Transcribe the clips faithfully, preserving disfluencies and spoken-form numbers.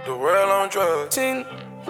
The world on drugs. Ten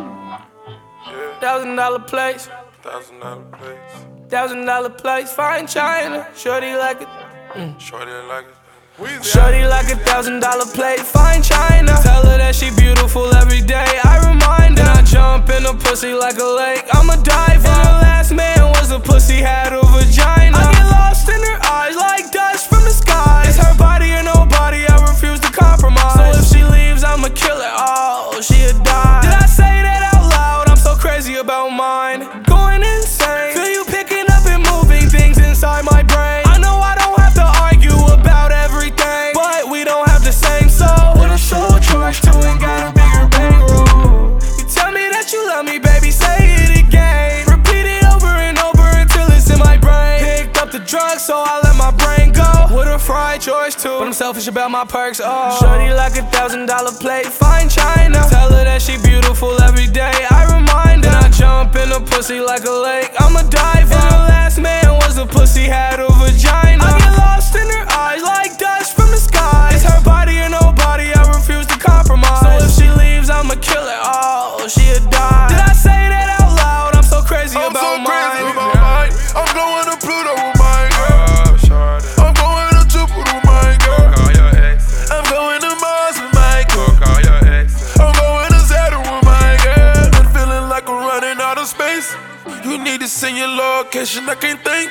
Yeah. thousand dollar place, Thousand dollar place. thousand dollar place, fine China. Shorty like it. Shorty like it. Weezy. Shorty like a thousand dollar plate, fine China. Tell her that she beautiful every day, I remind her. Then I jump in a pussy like a lake, I'm a diver. And her last man was a pussy, had a vagina. I get lost in her eyes like dust from the sky. It's her body or nobody, I refuse to compromise. So if she leaves, I'ma kill her, oh, she'll die. Did I say that out loud? I'm so crazy about mine, going insane. Feel you picking up and moving things inside my brain. I know I don't have to argue about everything, but we don't have the same soul. With a soul charge to and got a bigger bankroll. You tell me that you love me, baby, say it again. Repeat it over and over until it's in my brain. Picked up the drugs, so I let my brain go. With a fried choice too, but I'm selfish about my perks, oh. Shorty like a thousand dollar plate, fine China. Tell her that she beautiful every day, I remind her. Then I jump in a pussy like a lake, I'm a diver. And her last man was a pussy, had a vagina. I get lost in her eyes like dust from the sky. It's her body or nobody, I refuse to compromise. So if she leaves, I'ma kill her, oh, she'll die. Did I say that out loud? I'm so crazy I'm about so mine. crazy about mine. I'm going to Pluto with my girl. I'm going to Jupiter with my girl. I'm going to Mars with my girl. I'm going to Saturn with my girl. I'm feeling like I'm running out of space. You need to send your location, I can't think.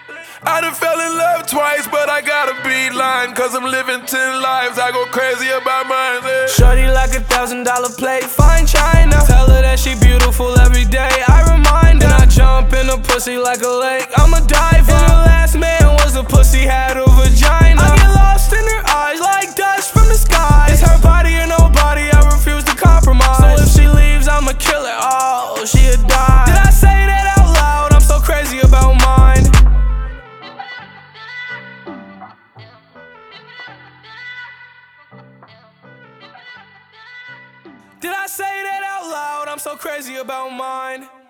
I done fell in love twice, but I gotta be lying, cause I'm living ten lives, I go crazy about mine, yeah. Shorty like a thousand dollar plate, fine China. Tell her that she beautiful every day, I remind her. Then I jump in a pussy like a lake, I'm a diver. And her last man was a pussy, had a vagina. I get lost in her eyes like dust from the sky. It's her body or nobody, I refuse to compromise. So if she leaves, I'ma kill her, oh, she'll die. Did I say that out loud? I'm so crazy about mine. Did I say that out loud? I'm so crazy about mine.